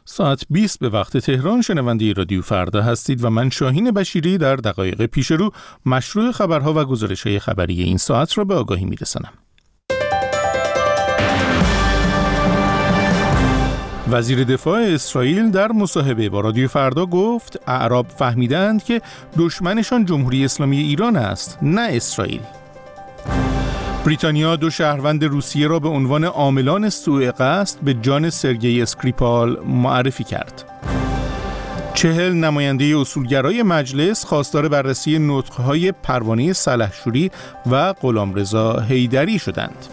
ساعت 20 به وقت تهران شنونده رادیو فردا هستید و من شاهین بشیری در دقایق پیش رو مشروع خبرها و گزارش‌های خبری این ساعت را به آگاهی می‌رسانم. وزیر دفاع اسرائیل در مصاحبه با رادیو فردا گفت اعراب فهمیدند که دشمنشان جمهوری اسلامی ایران است، نه اسرائیل. بریتانیا 2 شهروند روسیه را به عنوان عاملان سوء قصد به جان سرگئی اسکریپال معرفی کرد. 40 نماینده اصولگرای مجلس خواستار بررسی نطق‌های پروانه سلحشوری و غلامرضا حیدری شدند.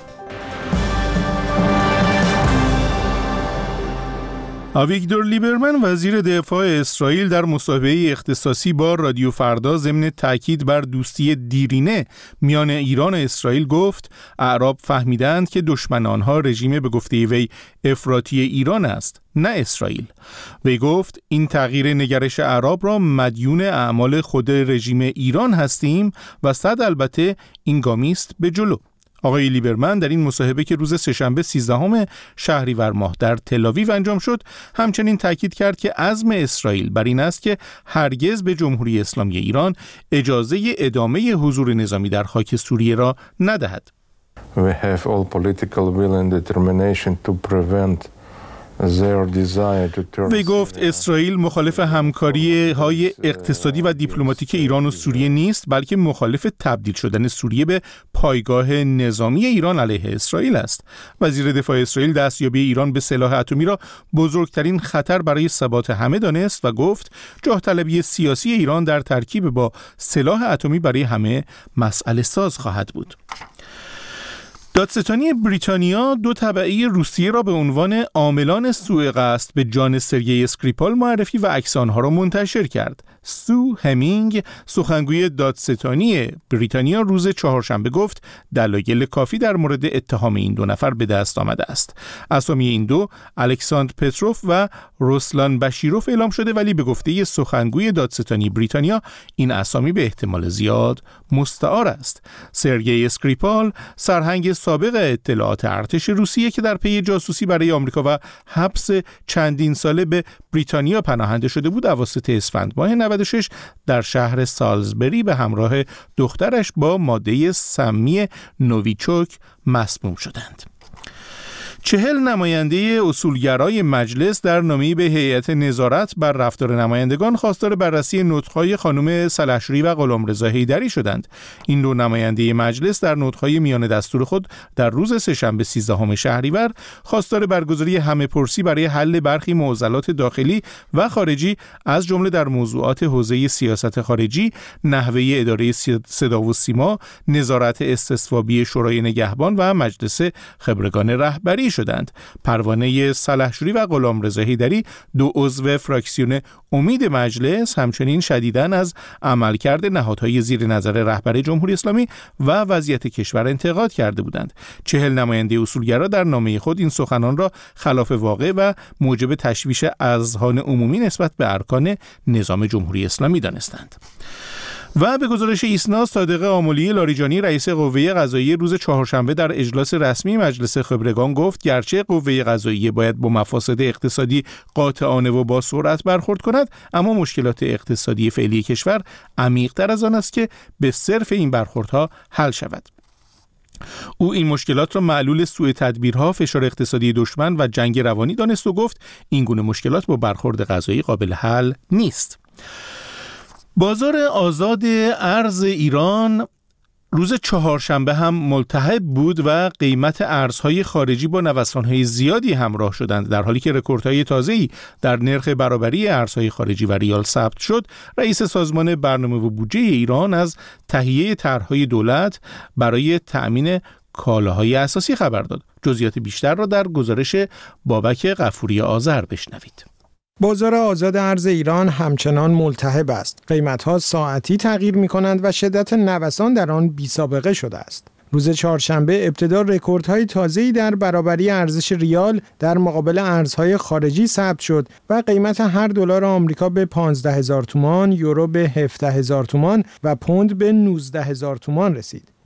آویگدور لیبرمن وزیر دفاع اسرائیل در مصاحبه اختصاصی با رادیو فردا ضمن تاکید بر دوستی دیرینه میان ایران و اسرائیل گفت اعراب فهمیدند که دشمن آنها رژیم به گفته وی افراطی ایران است، نه اسرائیل. وی گفت این تغییر نگرش اعراب را مدیون اعمال خود رژیم ایران هستیم و صد البته این گامی است به جلو. آقای لیبرمن در این مصاحبه که روز سه‌شنبه 13 شهریور ماه در تل‌آویو انجام شد، همچنین تاکید کرد که عزم اسرائیل بر این است که هرگز به جمهوری اسلامی ایران اجازه ادامه حضور نظامی در خاک سوریه را ندهد. We have all political will and determination to prevent. وی گفت اسرائیل مخالف همکاری‌های اقتصادی و دیپلماتیک ایران و سوریه نیست، بلکه مخالف تبدیل شدن سوریه به پایگاه نظامی ایران علیه اسرائیل است. وزیر دفاع اسرائیل دستیابی ایران به سلاح اتمی را بزرگترین خطر برای ثبات همه دانست و گفت جاه طلبی سیاسی ایران در ترکیب با سلاح اتمی برای همه مسئله ساز خواهد بود. دادستانی بریتانیا 2 تبعی روسیه را به عنوان عاملان سوء قصد به جان سرگئی اسکریپال معرفی و عکس آنها را منتشر کرد. سو همینگ سخنگوی دادستانی بریتانیا روز چهارشنبه گفت دلایل کافی در مورد اتهام این 2 نفر به دست آمده است. اسامی این 2 الکساندر پتروف و روسلان بشیروف اعلام شده، ولی به گفته سخنگوی دادستانی بریتانیا این اسامی به احتمال زیاد مستعار است. سرگئی اسکریپال سرهنگ سابق اطلاعات ارتش روسیه که در پی جاسوسی برای آمریکا و حبس چندین ساله به بریتانیا پناهنده شده بود، اواسط اسفند ماه 96 در شهر سالزبری به همراه دخترش با ماده سمی نویچوک مسموم شدند. 40 نماینده اصولگرای مجلس در نامه‌ای به هیئت نظارت بر رفتار نمایندگان خواستار بررسی نطق‌های خانم سلحشوری و غلامرضا حیدری شدند. این 2 نماینده مجلس در نطق‌های میان دستور خود در روز سه‌شنبه 13 شهریور خواستار برگزاری همه‌پرسی برای حل برخی معضلات داخلی و خارجی از جمله در موضوعات حوزه سیاست خارجی، نحوه اداره صدا و سیما، نظارت استصوابی شورای نگهبان و مجلس خبرگان رهبری شدند. پروانه سلحشوری و غلامرضا حیدری 2 عضو فراکسیون امید مجلس همچنین شدیداً از عملکرد نهادهای زیر نظر رهبر جمهوری اسلامی و وضعیت کشور انتقاد کرده بودند. 40 نماینده اصولگرا در نامه خود این سخنان را خلاف واقع و موجب تشویش اذهان عمومی نسبت به ارکان نظام جمهوری اسلامی دانستند. و به گزارش ایسنا، صادق آملی لاریجانی رئیس قوه قضاییه روز چهارشنبه در اجلاس رسمی مجلس خبرگان گفت گرچه قوه قضاییه باید با مفاسد اقتصادی قاطعانه و با سرعت برخورد کند، اما مشکلات اقتصادی فعلی کشور عمیق‌تر از آن است که به صرف این برخوردها حل شود. او این مشکلات را معلول سوء تدبیرها، فشار اقتصادی دشمن و جنگ روانی دانست و گفت این گونه مشکلات با برخورد قضایی قابل حل نیست. بازار آزاد ارز ایران روز چهارشنبه هم ملتهب بود و قیمت ارزهای خارجی با نوسان‌های زیادی همراه شدند. در حالی که رکوردهای تازه‌ای در نرخ برابری ارزهای خارجی و ریال ثبت شد، رئیس سازمان برنامه و بودجه ایران از تهیه طرح‌های دولت برای تأمین کالاهای اساسی خبر داد. جزئیات بیشتر را در گزارش بابک غفوری آذر بشنوید. بازار آزاد ارز ایران همچنان ملتهب است. قیمت‌ها ساعتی تغییر می‌کنند و شدت نوسان در آن بی‌سابقه شده است. روز چهارشنبه ابتدا رکوردهای تازه‌ای در برابری ارزش ریال در مقابل ارزهای خارجی ثبت شد و قیمت هر دلار آمریکا به 15000 تومان، یورو به 17000 تومان و پوند به 19000 تومان رسید.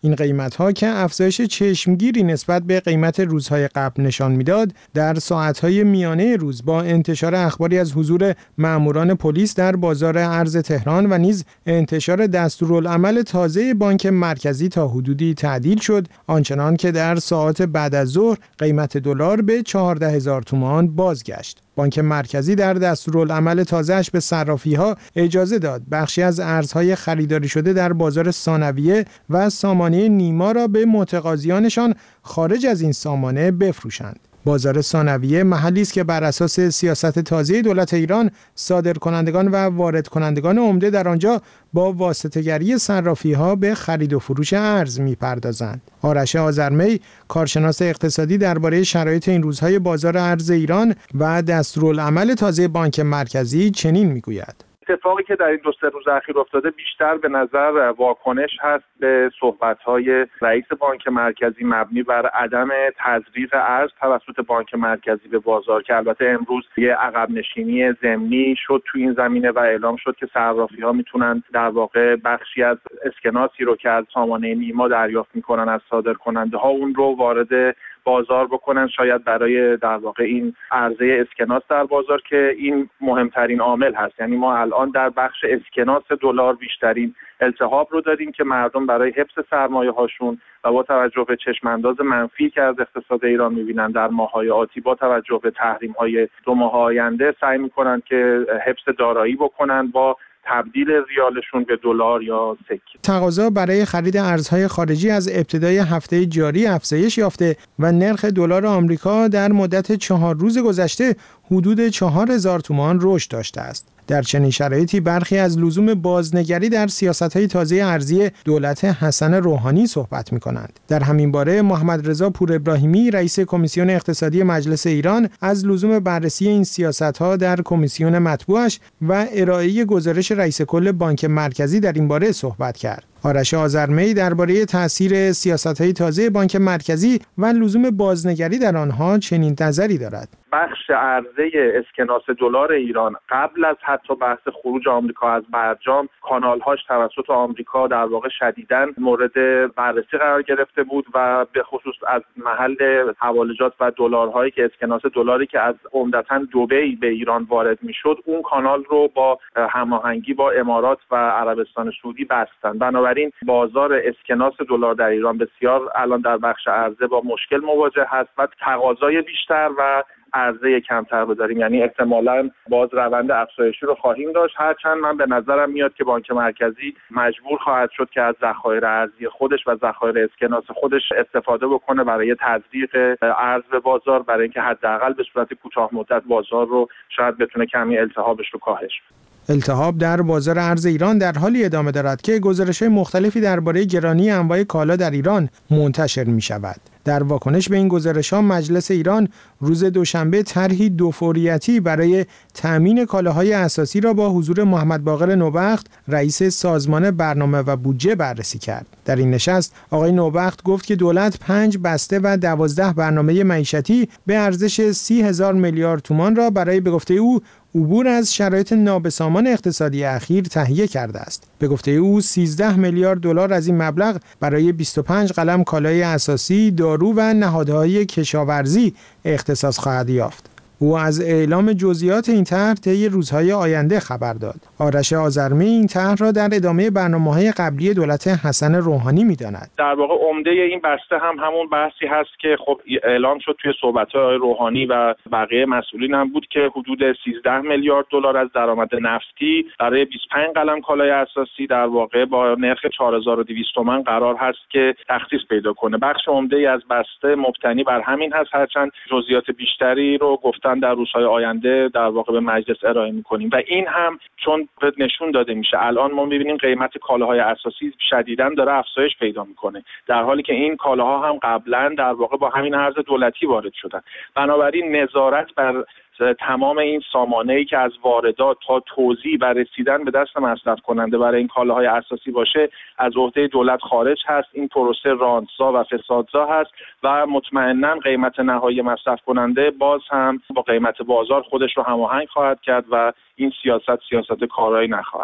این قیمت‌ها که افزایش چشمگیری نسبت به قیمت روزهای قبل نشان میداد، در ساعت‌های میانه روز با انتشار اخباری از حضور ماموران پلیس در بازار ارز تهران و نیز انتشار دستورالعمل تازه بانک مرکزی تا حدودی تعدیل شد، آنچنان که در ساعات بعد از ظهر قیمت دلار به 14,000 تومان بازگشت. بانک مرکزی در دستورالعمل تازه‌اش به صرافی‌ها اجازه داد بخشی از ارزهای خریداری شده در بازار ثانویه و سامانه نیما را به متقاضیانشان خارج از این سامانه بفروشند. بازار ثانویه محلی است که بر اساس سیاست تازه دولت ایران صادرکنندگان و واردکنندگان عمده در آنجا با واسطه‌گری صرافی‌ها به خرید و فروش ارز می‌پردازند. آرش آذرمی، کارشناس اقتصادی، درباره شرایط این روزهای بازار ارز ایران و دستورالعمل تازه بانک مرکزی چنین می‌گوید: اتفاقی که در این 2-3 روز اخیر افتاده بیشتر به نظر واکنش هست به صحبت‌های رئیس بانک مرکزی مبنی بر عدم تزریق ارز توسط بانک مرکزی به بازار، که البته امروز یه عقب نشینی ضمنی شد تو این زمینه و اعلام شد که صرافی‌ها میتونن در واقع بخشی از اسکناسی رو که از سامانه نیما دریافت میکنن از صادرکننده‌ها اون رو وارد بازار بکنن، شاید برای در واقع این عرضه اسکناس در بازار، که این مهمترین عامل هست. یعنی ما الان در بخش اسکناس دلار بیشترین التهاب رو داریم که مردم برای حفظ سرمایه هاشون و با توجه به چشمانداز منفی که از اقتصاد ایران می‌بینن در ماه‌های آتی، با توجه به تحریم‌های 2 ماه آینده سعی می‌کنن که حفظ دارایی بکنن با تبدیل ریالشون به دلار یا سکه. تقاضا برای خرید ارزهای خارجی از ابتدای هفته جاری افزایش یافته و نرخ دلار آمریکا در مدت 4 روز گذشته حدود 4,000 تومان رشد داشته است. در چنین شرایطی برخی از لزوم بازنگری در سیاست‌های تازه ارزی دولت حسن روحانی صحبت می‌کنند. در همین باره محمد رضا پور ابراهیمی، رئیس کمیسیون اقتصادی مجلس ایران، از لزوم بررسی این سیاست‌ها در کمیسیون مطبوعش و ارائه گزارش رئیس کل بانک مرکزی در این باره صحبت کرد. آرش آذرمی درباره تأثیر سیاست‌های تازه بانک مرکزی و لزوم بازنگری در آنها چنین نظری دارد: بخش عرضه اسکناس دلار ایران قبل از حتی بحث خروج آمریکا از برجام، کانال‌هاش توسط آمریکا در واقع شدیداً مورد بررسی قرار گرفته بود و به خصوص از محل حوالجات و دلارهایی که اسکناس دلاری که از عمدتاً دبی به ایران وارد میشد، اون کانال رو با هماهنگی با امارات و عربستان سعودی بستن. بنابراین بازار اسکناس دلار در ایران بسیار الان در بخش عرضه با مشکل مواجه هست و تقاضای بیشتر و عرضه کمتر بداریم. یعنی احتمالاً باز روند افزایشی رو خواهیم داشت، هرچند من به نظرم میاد که بانک مرکزی مجبور خواهد شد که از ذخایر ارزی خودش و ذخایر اسکناس خودش استفاده بکنه برای تزریق ارز به بازار، برای اینکه حداقل به صورت کوتاه مدت بازار رو شاید بتونه کمی التهابش رو کاهش بده. التهاب در بازار ارز ایران در حالی ادامه دارد که گزارش‌های مختلفی درباره گرانی انواع کالا در ایران منتشر می‌شود. در واکنش به این گزارش‌ها مجلس ایران روز دوشنبه طرحی دوفوریتی برای تأمین کالاهای اساسی را با حضور محمد باقر نوبخت، رئیس سازمان برنامه و بودجه بررسی کرد. در این نشست آقای نوبخت گفت که دولت 5 بسته و 12 برنامه معیشتی به ارزش 30,000 میلیارد تومان را برای به گفته او عبور از شرایط نابسامان اقتصادی اخیر تهیه کرده است. به گفته او 13 میلیارد دلار از این مبلغ برای 25 قلم کالای اساسی، دارو و نهادهای کشاورزی اختصاص خواهد یافت. او از اعلام جزئیات این طرح طی روزهای آینده خبر داد. آرش آذرمی این طرح را در ادامه برنامه‌های قبلی دولت حسن روحانی می‌داند. در واقع عمده این بسته هم همون بحثی هست که خب اعلام شد توی صحبت‌های روحانی و بقیه مسئولین هم بود که حدود 13 میلیارد دلار از درآمد نفتی برای 25 قلم کالای اساسی در واقع با نرخ 4200 تومان قرار هست که تخصیص پیدا کنه. بخش عمده از بسته مبتنی بر همین هست، هرچند جزئیات بیشتری رو در روزهای آینده در واقع به مجلس ارائه می‌کنیم و این هم چون نشون داده میشه الان ما می‌بینیم قیمت کالاهای اساسی شدیداً داره افزایش پیدا می‌کنه، در حالی که این کالاها هم قبلا در واقع با همین ارز دولتی وارد شدن. بنابراین نظارت بر تمام این سامانه‌ای که از واردات تا توزیع و رسیدن به دست مصرف کننده برای این کالاهای اساسی باشه از عهده دولت خارج هست. این پروسه رانت‌زا و فسادزا هست و مطمئناً قیمت نهایی مصرف کننده باز هم با قیمت بازار خودش رو هماهنگ خواهد کرد و این سیاست کارایی نخواهد.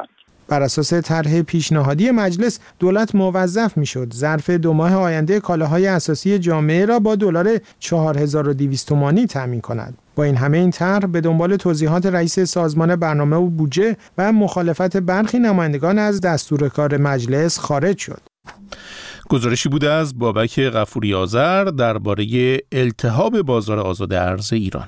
بر اساس طرح پیشنهادی مجلس دولت موظف میشد ظرف 2 ماه آینده کالاهای اساسی جامعه را با دلار 4200 تومانی تامین کند. با این همه این طرح به دنبال توضیحات رئیس سازمان برنامه و بودجه و مخالفت برخی نمایندگان از دستور کار مجلس خارج شد. گزارشی بوده از بابک غفوری آذر درباره التهاب بازار آزاد ارز ایران.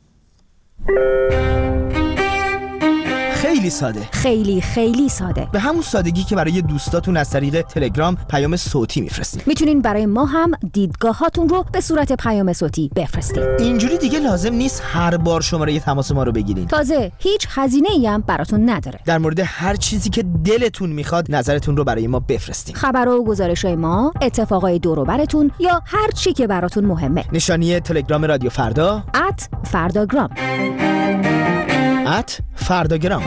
خیلی ساده، خیلی ساده، به همون سادگی که برای دوستاتون از طریق تلگرام پیام صوتی میفرستین. میتونین برای ما هم دیدگاهاتون رو به صورت پیام صوتی بفرستین. اینجوری دیگه لازم نیست هر بار شماره تماس ما رو بگیرین. تازه هیچ هزینه‌ای هم براتون نداره. در مورد هر چیزی که دلتون میخواد نظرتون رو برای ما بفرستین. خبر و گزارش‌های ما، اتفاقای دور و براتون یا هر چی که براتون مهمه. نشانی تلگرام رادیو فردا @فرداگرام @فرداگرام.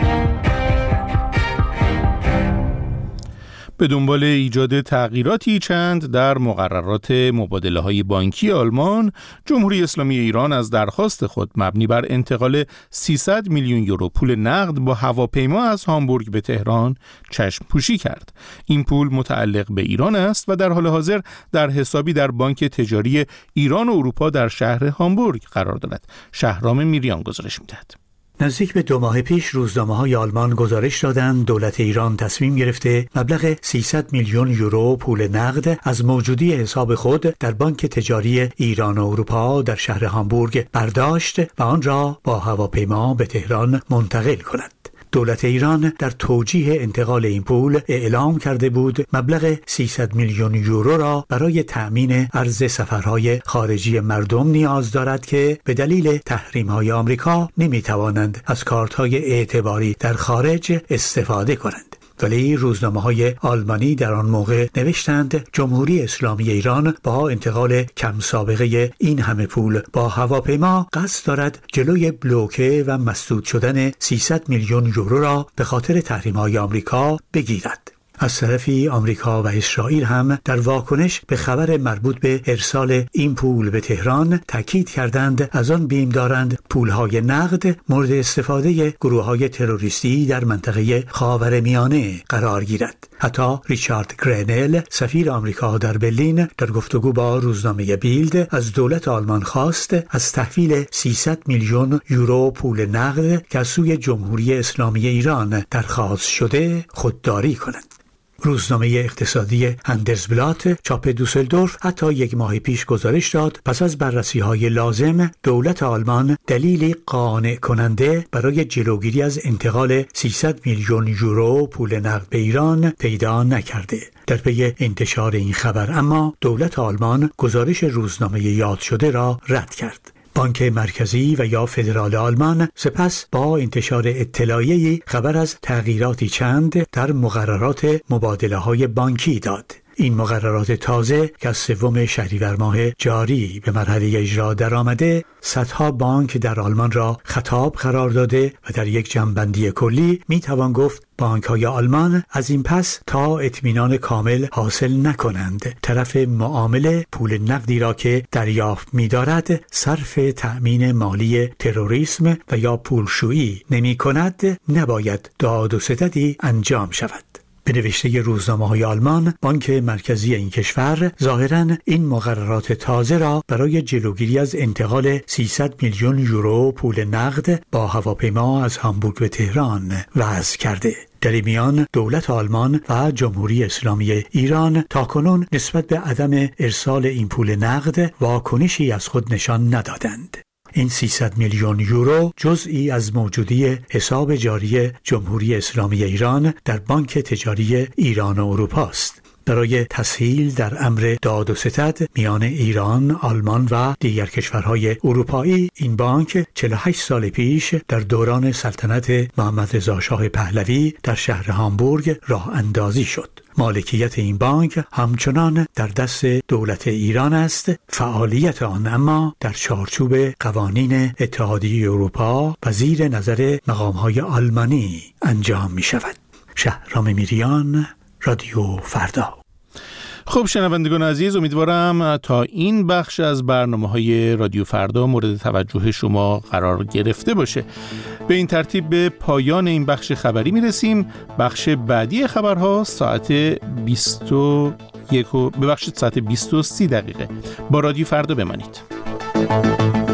به دنبال ایجاد تغییراتی چند در مقررات مبادله‌های بانکی آلمان، جمهوری اسلامی ایران از درخواست خود مبنی بر انتقال 300 میلیون یورو پول نقد با هواپیما از هامبورگ به تهران چشم پوشی کرد. این پول متعلق به ایران است و در حال حاضر در حسابی در بانک تجاری ایران و اروپا در شهر هامبورگ قرار دارد. شهرام میریان گزارش می‌دهد. نزدیک به 2 ماه پیش روزنامه‌های آلمان گزارش دادند دولت ایران تصمیم گرفته مبلغ 300 میلیون یورو پول نقد از موجودی حساب خود در بانک تجاری ایران و اروپا در شهر هامبورگ برداشت و آن را با هواپیما به تهران منتقل کند. دولت ایران در توجیه انتقال این پول اعلام کرده بود مبلغ 300 میلیون یورو را برای تأمین ارز سفرهای خارجی مردم نیاز دارد که به دلیل تحریم‌های آمریکا نمی‌توانند از کارت‌های اعتباری در خارج استفاده کنند. ولی روزنامه‌های آلمانی در آن موقع نوشتند جمهوری اسلامی ایران با انتقال کم سابقه این همه پول با هواپیما قصد دارد جلوی بلوکه و مسدود شدن 300 میلیون یورو را به خاطر تحریم‌های آمریکا بگیرد. از طرفی آمریکا و اسرائیل هم در واکنش به خبر مربوط به ارسال این پول به تهران تاکید کردند از آن بیم دارند پولهای نقد مورد استفاده گروه‌های تروریستی در منطقه خاورمیانه قرار گیرد. حتی ریچارد گرینل سفیر آمریکا در برلین در گفتگو با روزنامه بیلد از دولت آلمان خواست از تحویل 300 میلیون یورو پول نقد که از سوی جمهوری اسلامی ایران درخواست شده خودداری کنند. روزنامه اقتصادی هندرزبلات چاپ دوسلدورف حتی 1 ماه پیش گزارش داد پس از بررسی‌های لازم دولت آلمان دلیلی قانع کننده برای جلوگیری از انتقال 300 میلیون یورو پول نقد به ایران پیدا نکرده. در پی انتشار این خبر اما دولت آلمان گزارش روزنامه یاد شده را رد کرد. بانک مرکزی و یا فدرال آلمان سپس با انتشار اطلاعیه‌ای خبر از تغییراتی چند در مقررات مبادله‌های بانکی داد. این مقررات تازه که از 3 شهریور ماه جاری به مرحله اجرا درآمده، صدها بانک در آلمان را خطاب قرار داده و در یک جمع‌بندی کلی میتوان گفت بانک‌های آلمان از این پس تا اطمینان کامل حاصل نکنند طرف معامله پول نقدی را که دریافت می‌دارد صرف تأمین مالی تروریسم و یا پولشویی نمی‌کند، نباید داد و ستدی انجام شود. به نوشته روزنامه‌های آلمان، بانک مرکزی این کشور ظاهراً این مقررات تازه را برای جلوگیری از انتقال 300 میلیون یورو پول نقد با هواپیما از هامبورگ به تهران وضع کرده. در این میان دولت آلمان و جمهوری اسلامی ایران تاکنون نسبت به عدم ارسال این پول نقد واکنشی از خود نشان ندادند. این 300 میلیون یورو جزئی از موجودی حساب جاری جمهوری اسلامی ایران در بانک تجاری ایران و اروپا است. برای تسهیل در امر داد و ستد میان ایران، آلمان و دیگر کشورهای اروپایی، این بانک 48 سال پیش در دوران سلطنت محمد رضا شاه پهلوی در شهر هامبورگ راه اندازی شد. مالکیت این بانک همچنان در دست دولت ایران است، فعالیت آن اما در چارچوب قوانین اتحادیه اروپا و زیر نظر مقام‌های آلمانی انجام می شود. شهرام میریان، رادیو فردا. خب شنوندگان عزیز، امیدوارم تا این بخش از برنامه‌های رادیو فردا مورد توجه شما قرار گرفته باشه. به این ترتیب به پایان این بخش خبری میرسیم. بخش بعدی خبرها ساعت 20:30 با رادیو فردا بمانید.